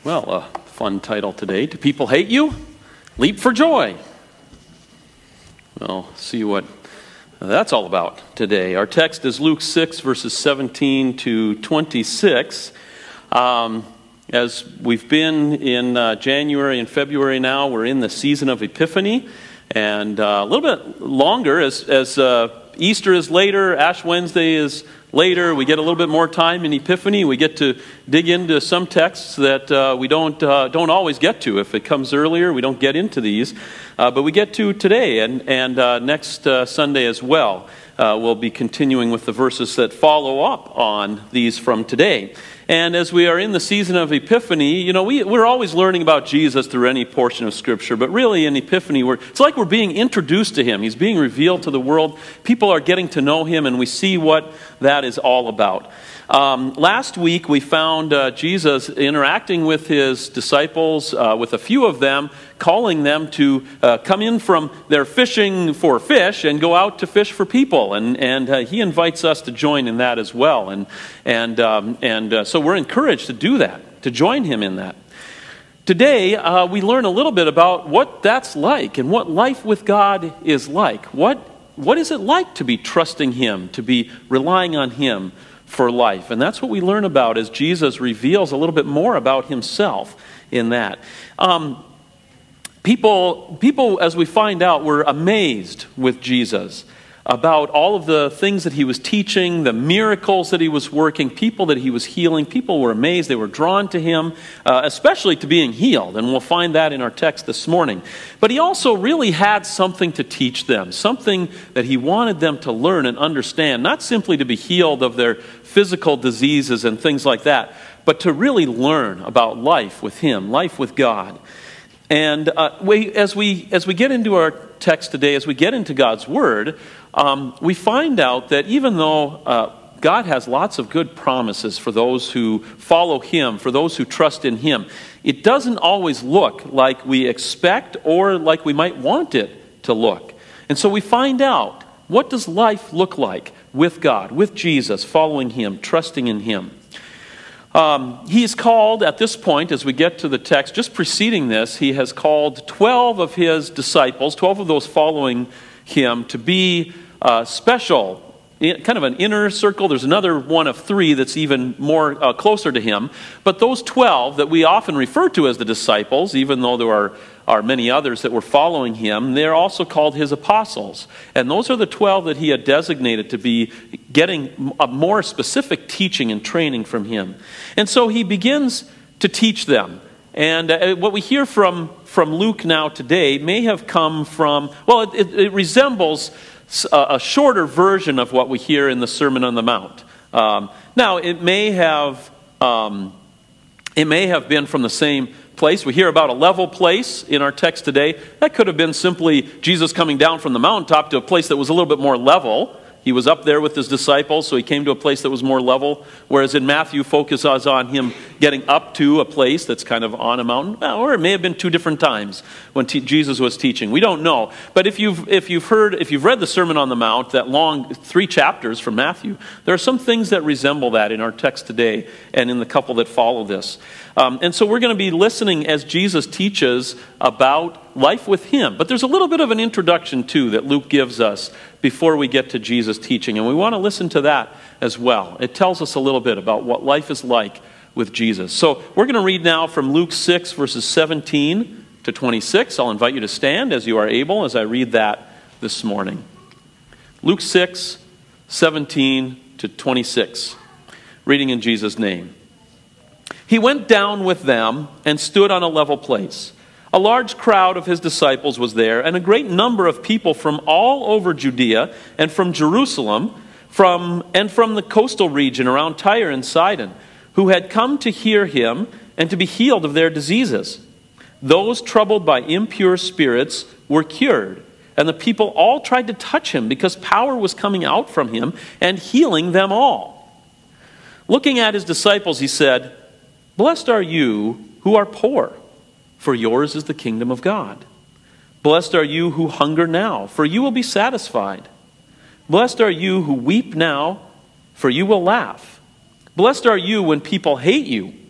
Well, a fun title today. Do people hate you? Leap for joy. We'll see what that's all about today. Our text is Luke 6, verses 17 to 26. As we've been in January and February now, we're in the season of Epiphany. And a little bit longer, as Easter is later, Ash Wednesday is later, we get a little bit more time in Epiphany. We get to dig into some texts that we don't always get to. If it comes earlier, we don't get into these. But we get to today and next Sunday as well. We'll be continuing with the verses that follow up on these from today. And as we are in the season of Epiphany, you know, we're always learning about Jesus through any portion of Scripture. But really in Epiphany, it's like we're being introduced to Him. He's being revealed to the world. People are getting to know Him, and we see what that is all about. Last week, we found Jesus interacting with His disciples, with a few of them, calling them to come in from their fishing for fish and go out to fish for people. And He invites us to join in that as well. And so we're encouraged to do that, to join Him in that. Today, we learn a little bit about what that's like and what life with God is like. What is it like to be trusting Him, to be relying on Him for life? And that's what we learn about as Jesus reveals a little bit more about Himself in that. People, as we find out, were amazed with Jesus about all of the things that He was teaching, the miracles that He was working, people that He was healing. People were amazed. They were drawn to Him, especially to being healed. And we'll find that in our text this morning. But He also really had something to teach them, something that He wanted them to learn and understand, not simply to be healed of their physical diseases and things like that, but to really learn about life with Him, life with God. And as we get into our text today, as we get into God's Word, we find out that even though God has lots of good promises for those who follow Him, for those who trust in Him, it doesn't always look like we expect or like we might want it to look. And so we find out, what does life look like with God, with Jesus, following Him, trusting in Him? He's called, at this point, as we get to the text, just preceding this, He has called 12 of His disciples, 12 of those following Him, to be special, kind of an inner circle. There's another one of 3 that's even more closer to Him. But those 12 that we often refer to as the disciples, even though there are many others that were following Him, they're also called His apostles. And those are the 12 that He had designated to be getting a more specific teaching and training from Him. And so He begins to teach them. And what we hear from Luke now today may have come from, well, it resembles a shorter version of what we hear in the Sermon on the Mount. Now, it may have been from the same place. We hear about a level place in our text today. That could have been simply Jesus coming down from the mountaintop to a place that was a little bit more level. He was up there with His disciples, so He came to a place that was more level. Whereas in Matthew, focuses on Him getting up to a place that's kind of on a mountain. Or it may have been 2 different times when Jesus was teaching. We don't know. But if you've read the Sermon on the Mount, that long 3 chapters from Matthew, there are some things that resemble that in our text today and in the couple that follow this. And so we're going to be listening as Jesus teaches about life with Him. But there's a little bit of an introduction, too, that Luke gives us before we get to Jesus' teaching. And we want to listen to that as well. It tells us a little bit about what life is like with Jesus. So we're going to read now from Luke 6, verses 17 to 26. I'll invite you to stand as you are able as I read that this morning. Luke 6, 17 to 26. Reading in Jesus' name. He went down with them and stood on a level place. A large crowd of His disciples was there, and a great number of people from all over Judea and from Jerusalem, from the coastal region around Tyre and Sidon, who had come to hear Him and to be healed of their diseases. Those troubled by impure spirits were cured, and the people all tried to touch Him because power was coming out from Him and healing them all. Looking at His disciples, He said, "Blessed are you who are poor, for yours is the kingdom of God. Blessed are you who hunger now, for you will be satisfied. Blessed are you who weep now, for you will laugh. Blessed are you when people hate you,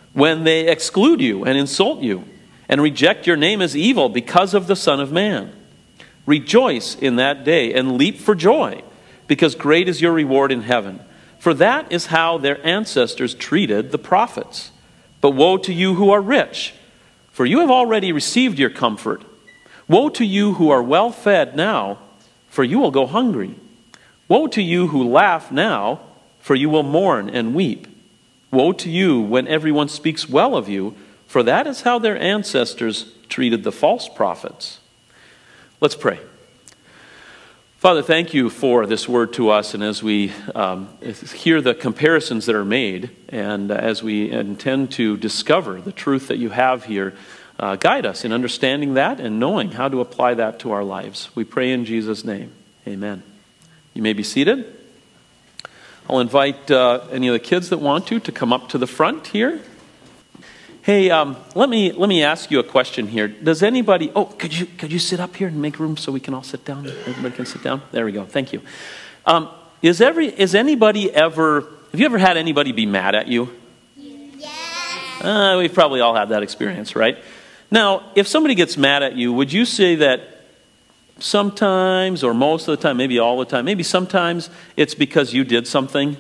when they exclude you and insult you and reject your name as evil because of the Son of Man. Rejoice in that day and leap for joy, because great is your reward in heaven. For that is how their ancestors treated the prophets. But woe to you who are rich, for you have already received your comfort. Woe to you who are well fed now, for you will go hungry. Woe to you who laugh now, for you will mourn and weep. Woe to you when everyone speaks well of you, for that is how their ancestors treated the false prophets. Let's pray. Father, thank you for this word to us, and as we hear the comparisons that are made, and as we intend to discover the truth that you have here, guide us in understanding that and knowing how to apply that to our lives. We pray in Jesus' name. Amen. You may be seated. I'll invite any of the kids that want to come up to the front here. Hey, let me ask you a question here. Does anybody? Could you sit up here and make room so we can all sit down? Everybody can sit down. There we go. Thank you. Is anybody ever? Have you ever had anybody be mad at you? Yeah. We've probably all had that experience, right? Now, if somebody gets mad at you, would you say that sometimes, or most of the time, maybe all the time, maybe sometimes it's because you did something?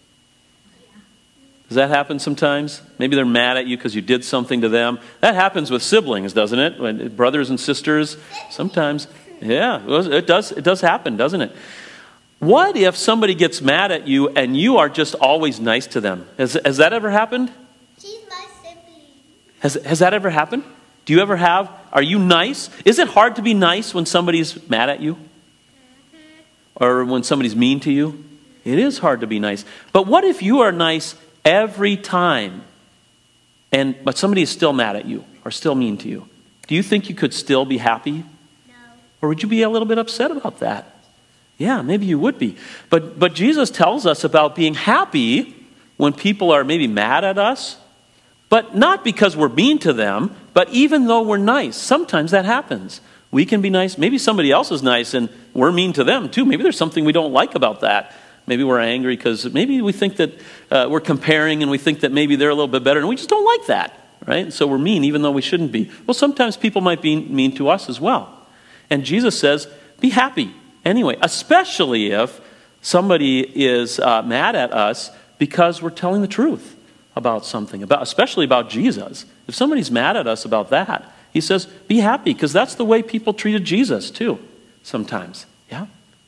Does that happen sometimes? Maybe they're mad at you because you did something to them. That happens with siblings, doesn't it? When brothers and sisters, sometimes. Yeah, it does happen, doesn't it? What if somebody gets mad at you and you are just always nice to them? Has that ever happened? She's my sibling. Has that ever happened? Do you ever have? Are you nice? Is it hard to be nice when somebody's mad at you? Or when somebody's mean to you? It is hard to be nice. But what if you are nice every time, but somebody is still mad at you or still mean to you? Do you think you could still be happy? No. Or would you be a little bit upset about that? Yeah, maybe you would be. But Jesus tells us about being happy when people are maybe mad at us, but not because we're mean to them, but even though we're nice. Sometimes that happens. We can be nice. Maybe somebody else is nice and we're mean to them too. Maybe there's something we don't like about that. Maybe we're angry because maybe we think that we're comparing and we think that maybe they're a little bit better and we just don't like that, right? So we're mean even though we shouldn't be. Well, sometimes people might be mean to us as well. And Jesus says, be happy anyway, especially if somebody is mad at us because we're telling the truth about something, especially about Jesus. If somebody's mad at us about that, he says, be happy, because that's the way people treated Jesus too, sometimes. Yeah?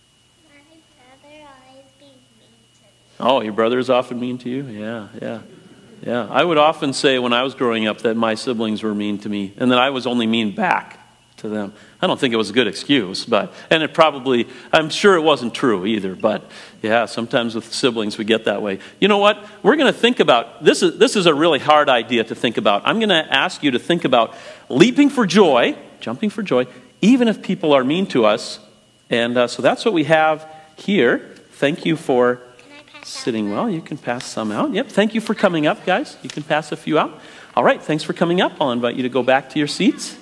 Oh, your brother is often mean to you? Yeah. I would often say when I was growing up that my siblings were mean to me and that I was only mean back to them. I don't think it was a good excuse, I'm sure it wasn't true either, but yeah, sometimes with siblings we get that way. You know what? We're going to think about, this is a really hard idea to think about. I'm going to ask you to think about leaping for joy, jumping for joy, even if people are mean to us. And so that's what we have here. Thank you for sitting well. You can pass some out. Yep. Thank you for coming up, guys. You can pass a few out. All right. Thanks for coming up. I'll invite you to go back to your seats.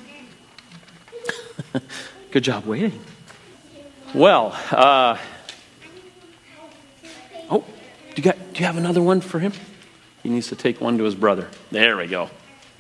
Good job waiting. Well, do you have another one for him? He needs to take one to his brother. There we go.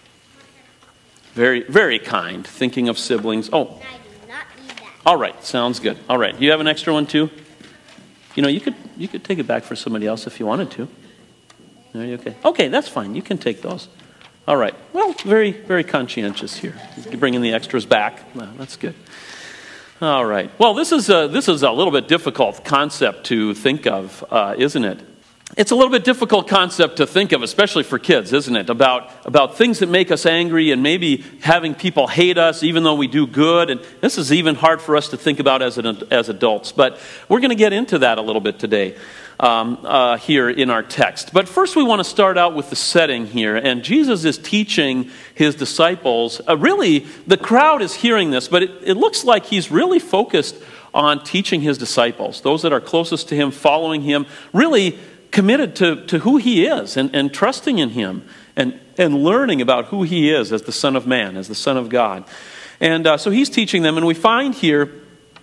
Very, very kind. Thinking of siblings. Oh. I do not need that. All right. Sounds good. All right. You have an extra one too? You know, you could take it back for somebody else if you wanted to. Are you okay? Okay, that's fine. You can take those. All right. Well, very, very conscientious here. You bring in the extras back. Well, that's good. All right. Well, this is a little bit difficult concept to think of, isn't it? It's a little bit difficult concept to think of, especially for kids, isn't it? About things that make us angry and maybe having people hate us even though we do good. And this is even hard for us to think about as adults. But we're going to get into that a little bit today here in our text. But first we want to start out with the setting here. And Jesus is teaching his disciples. Really, the crowd is hearing this, but it looks like he's really focused on teaching his disciples, those that are closest to him, following him, really committed to who he is and trusting in him and learning about who he is as the Son of Man, as the Son of God. And so he's teaching them, and we find here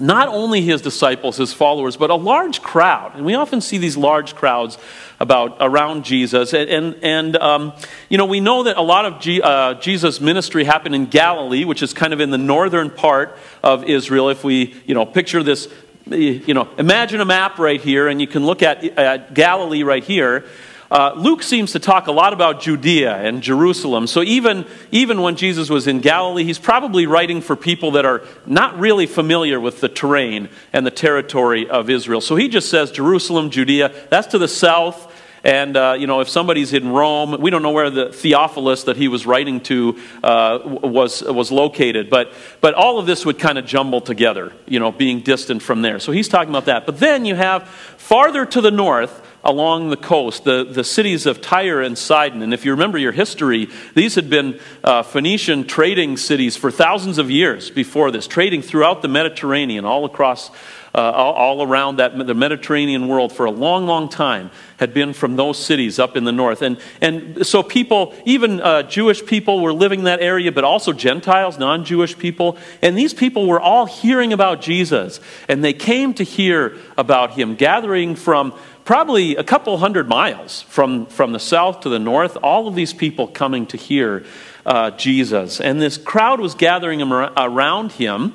not only his disciples, his followers, but a large crowd. And we often see these large crowds around Jesus. And we know that a lot of Jesus' ministry happened in Galilee, which is kind of in the northern part of Israel. If we, picture this, imagine a map right here, and you can look at Galilee right here. Luke seems to talk a lot about Judea and Jerusalem. So even when Jesus was in Galilee, he's probably writing for people that are not really familiar with the terrain and the territory of Israel. So he just says Jerusalem, Judea, that's to the south. And, if somebody's in Rome, we don't know where the Theophilus that he was writing to was located. But all of this would kind of jumble together, being distant from there. So he's talking about that. But then you have farther to the north, along the coast, the cities of Tyre and Sidon. And if you remember your history, these had been Phoenician trading cities for thousands of years before this, trading throughout the Mediterranean, all across, all around the Mediterranean world for a long, long time, had been from those cities up in the north. And so people, even Jewish people were living in that area, but also Gentiles, non-Jewish people. And these people were all hearing about Jesus. And they came to hear about him, gathering from probably a couple hundred miles from the south to the north, all of these people coming to hear Jesus. And this crowd was gathering around him,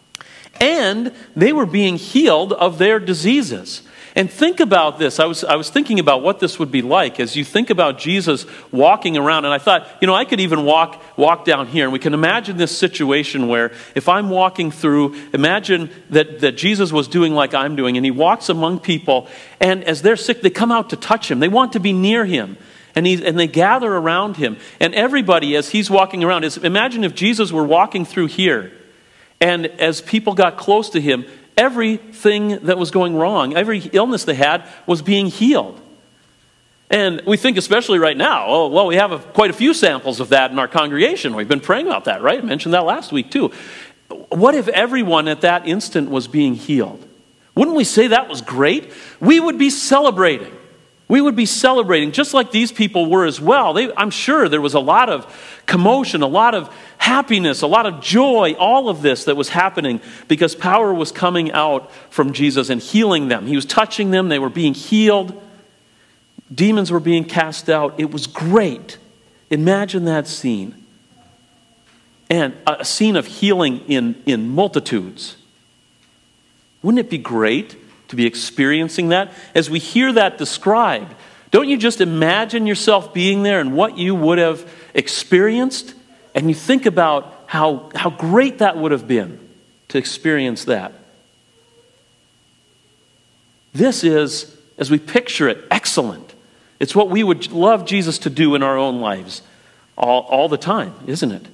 and they were being healed of their diseases. And think about this. I was thinking about what this would be like as you think about Jesus walking around. And I thought, I could even walk down here. And we can imagine this situation where if I'm walking through, imagine that Jesus was doing like I'm doing. And he walks among people. And as they're sick, they come out to touch him. They want to be near him. And they gather around him. And everybody, as he's walking around, imagine if Jesus were walking through here. And as people got close to him, everything that was going wrong, every illness they had was being healed. And we think especially right now, we have quite a few samples of that in our congregation. We've been praying about that, right? I mentioned that last week too. What if everyone at that instant was being healed? Wouldn't we say that was great? We would be celebrating. We would be celebrating just like these people were as well. I'm sure there was a lot of commotion, a lot of happiness, a lot of joy, all of this that was happening because power was coming out from Jesus and healing them. He was touching them. They were being healed. Demons were being cast out. It was great. Imagine that scene. And a scene of healing in multitudes. Wouldn't it be great to be experiencing that? As we hear that described, don't you just imagine yourself being there and what you would have experienced? And you think about how great that would have been to experience that. This is, as we picture it, excellent. It's what we would love Jesus to do in our own lives all the time, isn't it?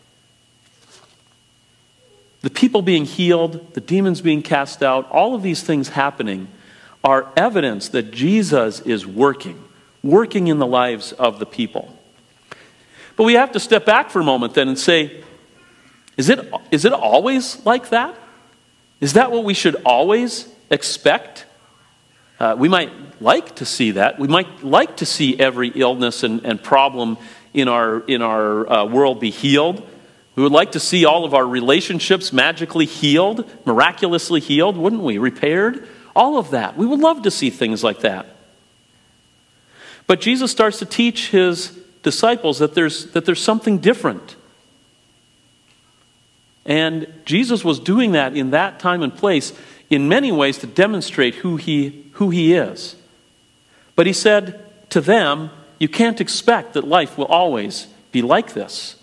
The people being healed, the demons being cast out, all of these things happening are evidence that Jesus is working in the lives of the people. But we have to step back for a moment then and say, is it always like that? Is that what we should always expect? We might like to see that. We might like to see every illness and problem in our world be healed. We would like to see all of our relationships magically healed, miraculously healed, wouldn't we? Repaired. All of that. We would love to see things like that. But Jesus starts to teach his disciples that there's something different. And Jesus was doing that in that time and place in many ways to demonstrate who he is. But he said to them, you can't expect that life will always be like this.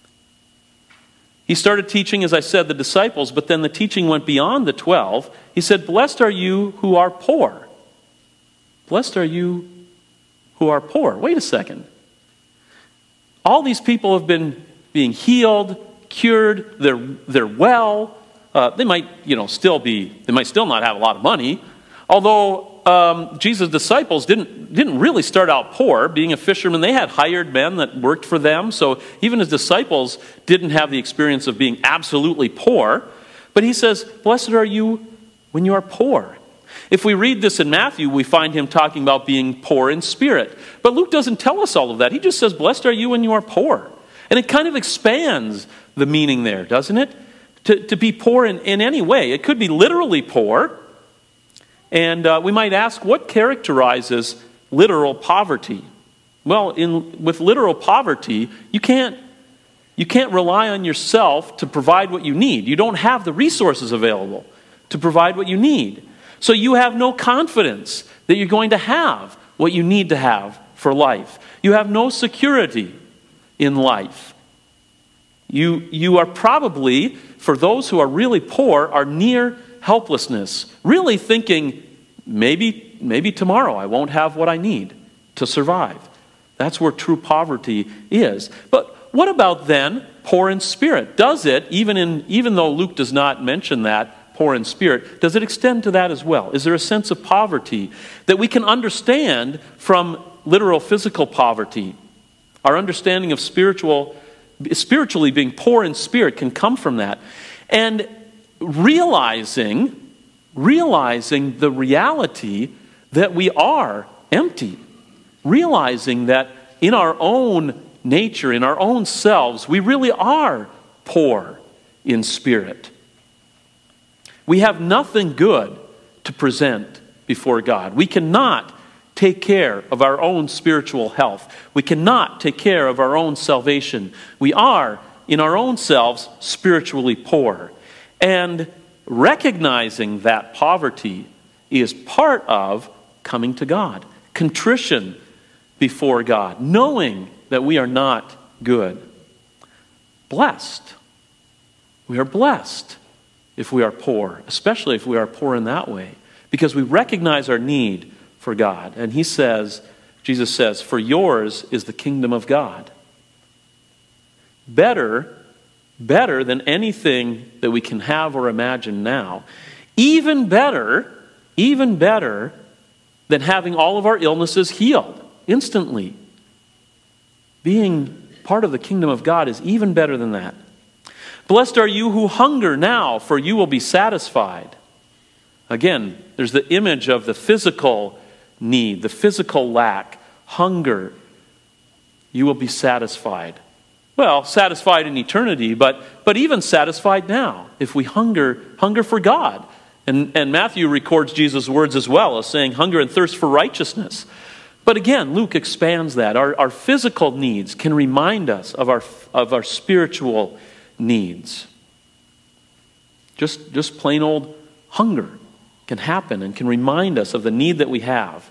He started teaching, as I said, the disciples, but then the teaching went beyond the 12. He said, blessed are you who are poor. Blessed are you who are poor. Wait a second. All these people have been being healed, cured, they're well. They might still not have a lot of money. Although Jesus' disciples didn't really start out poor. Being a fisherman, they had hired men that worked for them. So even his disciples didn't have the experience of being absolutely poor. But he says, blessed are you when you are poor. If we read this in Matthew, we find him talking about being poor in spirit. But Luke doesn't tell us all of that. He just says, blessed are you when you are poor. And it kind of expands the meaning there, doesn't it? to be poor in any way. It could be literally poor. And we might ask, what characterizes literal poverty? Well, with literal poverty, you can't rely on yourself to provide what you need. You don't have the resources available to provide what you need. So you have no confidence that you're going to have what you need to have for life. You have no security in life. You are probably, for those who are really poor, are near helplessness, really thinking, maybe tomorrow I won't have what I need to survive. That's where true poverty is. But what about then poor in spirit? Does it, even though Luke does not mention that, poor in spirit, does it extend to that as well? Is there a sense of poverty that we can understand from literal physical poverty? Our understanding of spiritually being poor in spirit can come from that. And realizing the reality that we are empty. Realizing that in our own nature, in our own selves, we really are poor in spirit. We have nothing good to present before God. We cannot take care of our own spiritual health. We cannot take care of our own salvation. We are, in our own selves, spiritually poor. And recognizing that poverty is part of coming to God. Contrition before God, knowing that we are not good. Blessed. We are blessed if we are poor, especially if we are poor in that way, because we recognize our need for God. And Jesus says, for yours is the kingdom of God. Better than anything that we can have or imagine now. Even better than having all of our illnesses healed instantly. Being part of the kingdom of God is even better than that. Blessed are you who hunger now, for you will be satisfied. Again, there's the image of the physical need, the physical lack, hunger. You will be satisfied. Well, satisfied in eternity, but even satisfied now, if we hunger for God. And Matthew records Jesus' words as well, as saying, hunger and thirst for righteousness. But again, Luke expands that. Our physical needs can remind us of our spiritual needs. Just plain old hunger can happen and can remind us of the need that we have.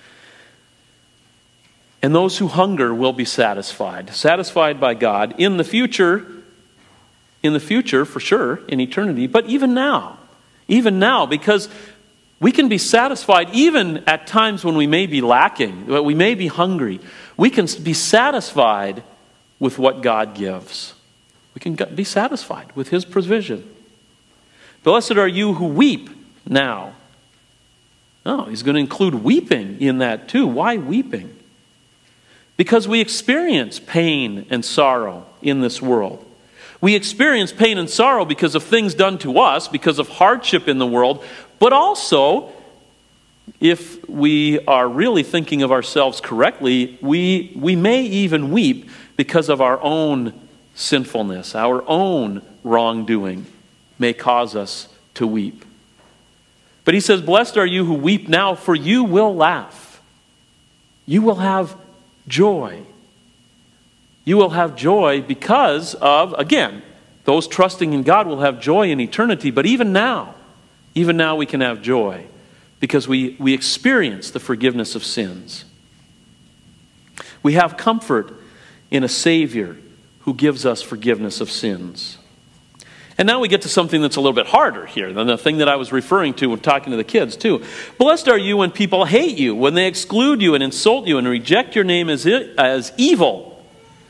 And those who hunger will be satisfied by God in the future for sure, in eternity, but even now, because we can be satisfied even at times when we may be lacking, we may be hungry. We can be satisfied with what God gives. We can be satisfied with His provision. Blessed are you who weep now. Oh, He's going to include weeping in that too. Why weeping? Because we experience pain and sorrow in this world. We experience pain and sorrow because of things done to us, because of hardship in the world, but also, if we are really thinking of ourselves correctly, we may even weep because of our own sinfulness, our own wrongdoing may cause us to weep. But he says, blessed are you who weep now, for you will laugh. You will have joy. You will have joy because of, again, those trusting in God will have joy in eternity. But even now we can have joy because we experience the forgiveness of sins. We have comfort in a Savior who gives us forgiveness of sins. And now we get to something that's a little bit harder here than the thing that I was referring to when talking to the kids too. Blessed are you when people hate you, when they exclude you and insult you and reject your name as evil.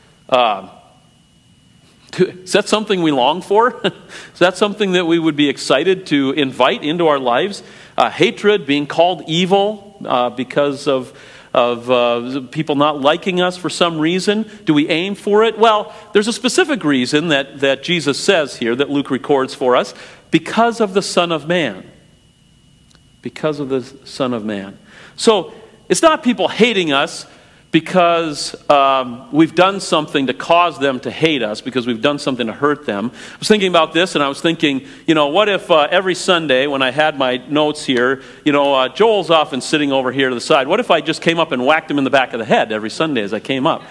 Is that something we long for? Is that something that we would be excited to invite into our lives? Hatred, being called evil because of people not liking us for some reason. Do we aim for it? Well, there's a specific reason that Jesus says here, that Luke records for us, because of the Son of Man. Because of the Son of Man. So, it's not people hating us because we've done something to cause them to hate us, because we've done something to hurt them. I was thinking about this, and I was thinking, what if every Sunday when I had my notes here, Joel's often sitting over here to the side. What if I just came up and whacked him in the back of the head every Sunday as I came up?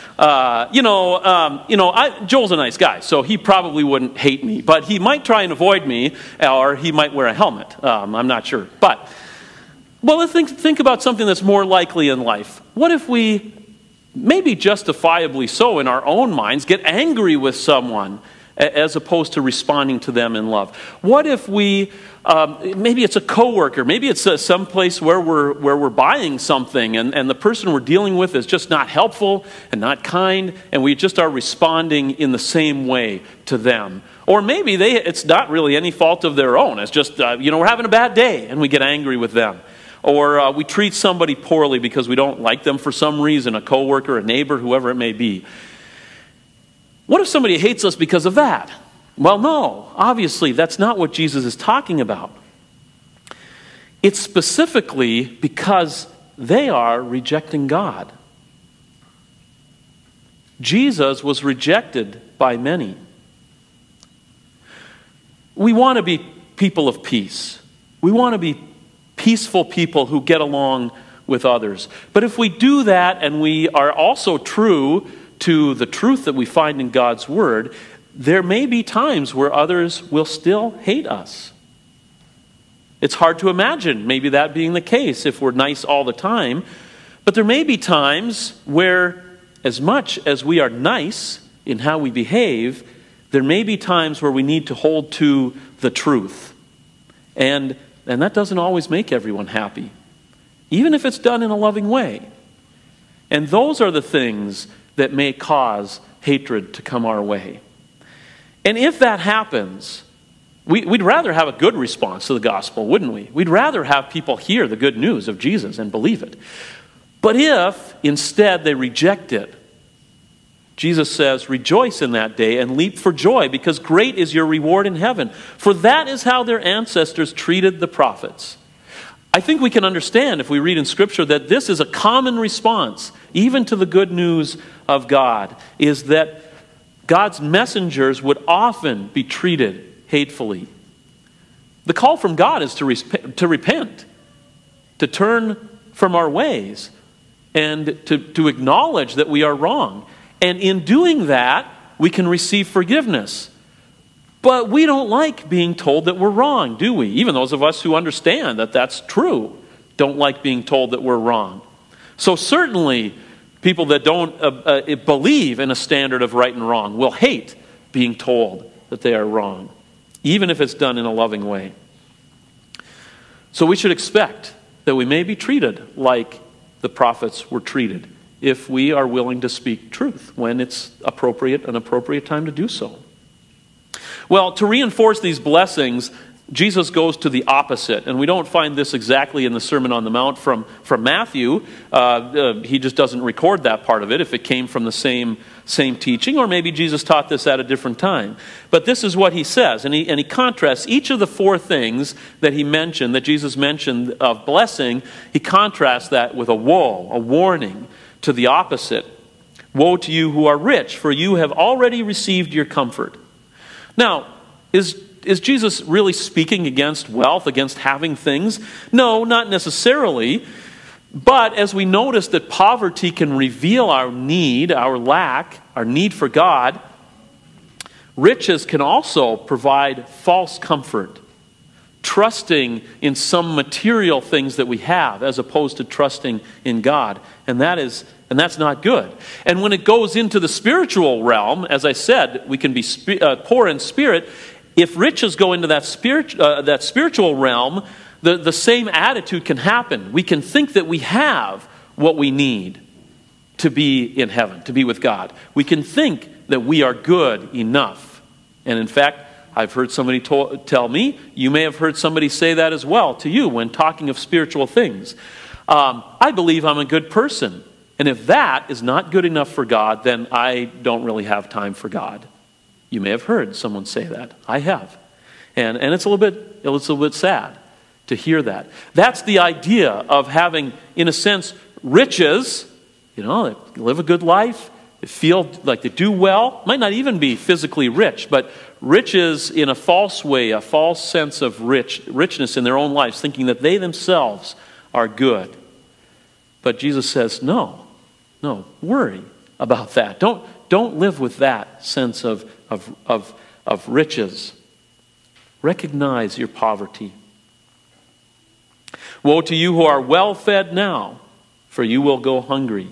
Joel's a nice guy, so he probably wouldn't hate me, but he might try and avoid me, or he might wear a helmet. I'm not sure. But, well, let's think about something that's more likely in life. What if we, maybe justifiably so in our own minds, get angry with someone as opposed to responding to them in love? What if we, maybe it's a coworker, maybe it's someplace where we're buying something, and the person we're dealing with is just not helpful and not kind, and we just are responding in the same way to them. Or maybe it's not really any fault of their own. It's just, we're having a bad day, and we get angry with them. Or we treat somebody poorly because we don't like them for some reason, a coworker, a neighbor, whoever it may be. What if somebody hates us because of that? Well, no. Obviously, that's not what Jesus is talking about. It's specifically because they are rejecting God. Jesus was rejected by many. We want to be people of peace. We want to be peaceful people who get along with others. But if we do that and we are also true to the truth that we find in God's Word, there may be times where others will still hate us. It's hard to imagine maybe that being the case if we're nice all the time. But there may be times where, as much as we are nice in how we behave, there may be times where we need to hold to the truth. And that doesn't always make everyone happy, even if it's done in a loving way. And those are the things that may cause hatred to come our way. And if that happens, we'd rather have a good response to the gospel, wouldn't we? We'd rather have people hear the good news of Jesus and believe it. But if instead they reject it, Jesus says, rejoice in that day and leap for joy, because great is your reward in heaven. For that is how their ancestors treated the prophets. I think we can understand if we read in Scripture that this is a common response, even to the good news of God, is that God's messengers would often be treated hatefully. The call from God is to repent, to turn from our ways, and to acknowledge that we are wrong. And in doing that, we can receive forgiveness. But we don't like being told that we're wrong, do we? Even those of us who understand that that's true don't like being told that we're wrong. So certainly, people that don't believe in a standard of right and wrong will hate being told that they are wrong, even if it's done in a loving way. So we should expect that we may be treated like the prophets were treated, if we are willing to speak truth when it's an appropriate time to do so. Well, to reinforce these blessings, Jesus goes to the opposite. And we don't find this exactly in the Sermon on the Mount from Matthew. He just doesn't record that part of it, if it came from the same teaching. Or maybe Jesus taught this at a different time. But this is what he says. And he contrasts each of the four things that Jesus mentioned of blessing. He contrasts that with a woe, a warning, to the opposite. Woe to you who are rich, for you have already received your comfort. Now, is Jesus really speaking against wealth, against having things? No, not necessarily. But as we notice that poverty can reveal our need, our lack, our need for God, riches can also provide false comfort, trusting in some material things that we have as opposed to trusting in God. And that's not good. And when it goes into the spiritual realm, as I said, we can be poor in spirit. If riches go into that spiritual realm, the same attitude can happen. We can think that we have what we need to be in heaven, to be with God. We can think that we are good enough. And in fact, I've heard somebody tell me, you may have heard somebody say that as well to you when talking of spiritual things. I believe I'm a good person. And if that is not good enough for God, then I don't really have time for God. You may have heard someone say that. I have. And it's a little bit sad to hear that. That's the idea of having, in a sense, riches They live a good life. They feel like they do well. Might not even be physically rich, but riches in a false way, a false sense of richness in their own lives, thinking that they themselves are good. But Jesus says, no, worry about that. Don't live with that sense of riches. Recognize your poverty. Woe to you who are well fed now, for you will go hungry.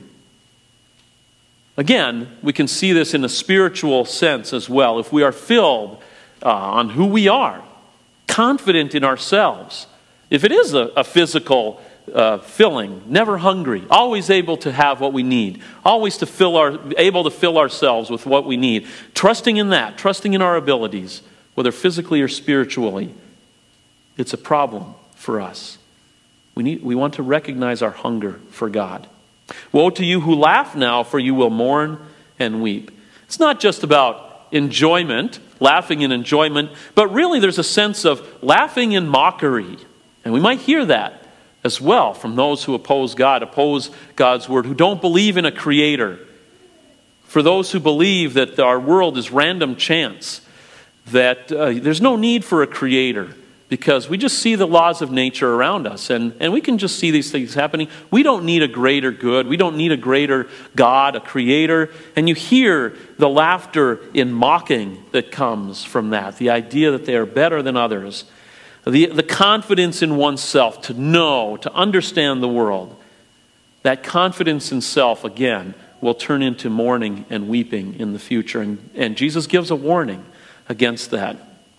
Again, we can see this in a spiritual sense as well. If we are filled on who we are, confident in ourselves, if it is a physical filling, never hungry, always able to have what we need, always able to fill ourselves with what we need, trusting in that, trusting in our abilities, whether physically or spiritually, it's a problem for us. We want to recognize our hunger for God. Woe to you who laugh now, for you will mourn and weep. It's not just about enjoyment, laughing in enjoyment, but really there's a sense of laughing in mockery. And we might hear that as well from those who oppose God, oppose God's word, who don't believe in a creator. For those who believe that our world is random chance, that there's no need for a creator, because we just see the laws of nature around us, and we can just see these things happening. We don't need a greater good. We don't need a greater God, a creator. And you hear the laughter in mocking that comes from that, the idea that they are better than others, the confidence in oneself to know, to understand the world. That confidence in self, again, will turn into mourning and weeping in the future. And Jesus gives a warning against that.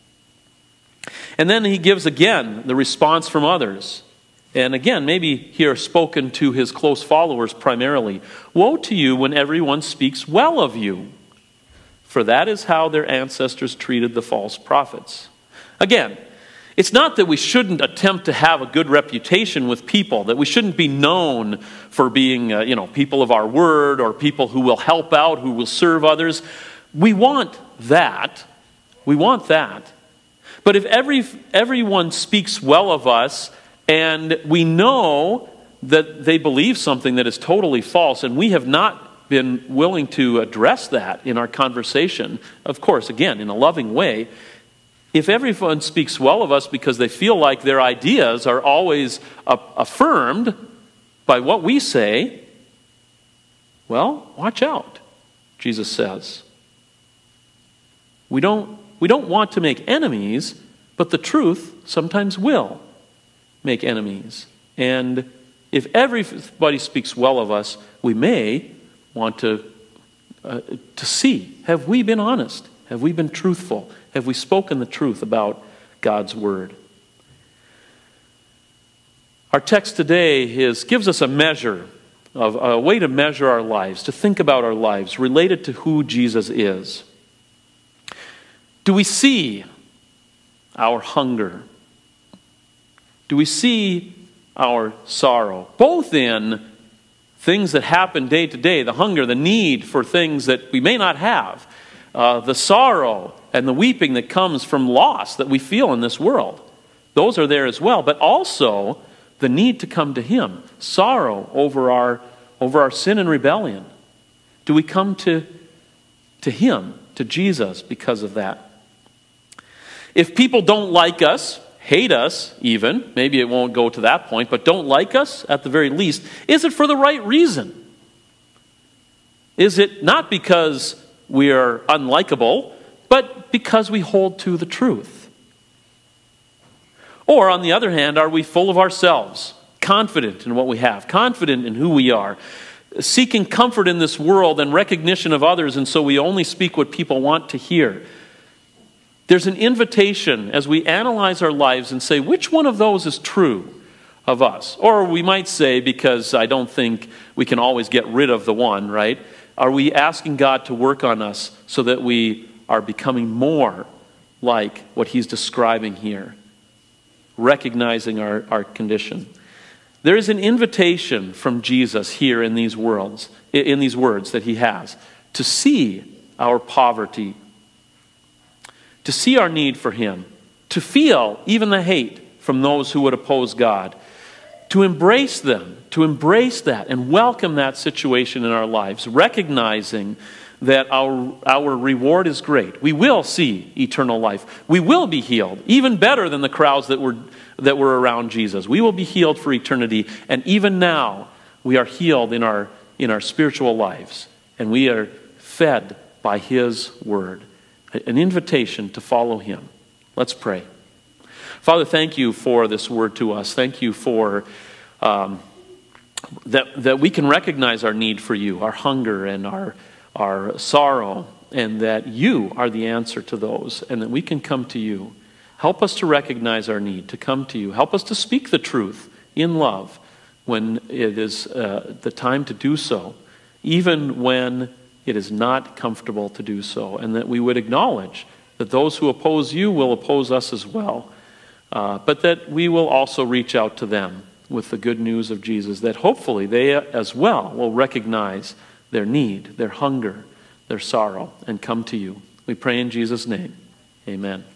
And then he gives again the response from others. And again, maybe here spoken to his close followers primarily. Woe to you when everyone speaks well of you, for that is how their ancestors treated the false prophets. Again, it's not that we shouldn't attempt to have a good reputation with people, that we shouldn't be known for being people of our word, or people who will help out, who will serve others. We want that. We want that. But if everyone speaks well of us, and we know that they believe something that is totally false, and we have not been willing to address that in our conversation, of course, again, in a loving way, if everyone speaks well of us because they feel like their ideas are always affirmed by what we say, well, watch out, Jesus says. We don't want to make enemies, but the truth sometimes will make enemies. And if everybody speaks well of us, we may want to see, have we been honest? Have we been truthful? Have we spoken the truth about God's word? Our text today gives us a measure, of a way to measure our lives, to think about our lives related to who Jesus is. Do we see our hunger? Do we see our sorrow? Both in things that happen day to day, the hunger, the need for things that we may not have, the sorrow and the weeping that comes from loss that we feel in this world. Those are there as well, but also the need to come to Him, sorrow over our sin and rebellion. Do we come to Him, to Jesus, because of that? If people don't like us, hate us even, maybe it won't go to that point, but don't like us at the very least, is it for the right reason? Is it not because we are unlikable, but because we hold to the truth? Or, on the other hand, are we full of ourselves, confident in what we have, confident in who we are, seeking comfort in this world and recognition of others, and so we only speak what people want to hear? There's an invitation as we analyze our lives and say, which one of those is true of us? Or we might say, because I don't think we can always get rid of the one, right? Are we asking God to work on us so that we are becoming more like what He's describing here, recognizing our condition? There is an invitation from Jesus here in these words that He has, to see our poverty, to see our need for Him, to feel even the hate from those who would oppose God, to embrace them, to embrace that and welcome that situation in our lives, recognizing that our reward is great. We will see eternal life. We will be healed, even better than the crowds that were around Jesus. We will be healed for eternity, and even now we are healed in our spiritual lives, and we are fed by His word, an invitation to follow Him. Let's pray. Father, thank you for this word to us. Thank you for that we can recognize our need for you, our hunger and our sorrow, and that you are the answer to those, and that we can come to you. Help us to recognize our need, to come to you. Help us to speak the truth in love when it is the time to do so, even when it is not comfortable to do so, and that we would acknowledge that those who oppose you will oppose us as well, but that we will also reach out to them with the good news of Jesus, that hopefully they as well will recognize their need, their hunger, their sorrow, and come to you. We pray in Jesus' name. Amen.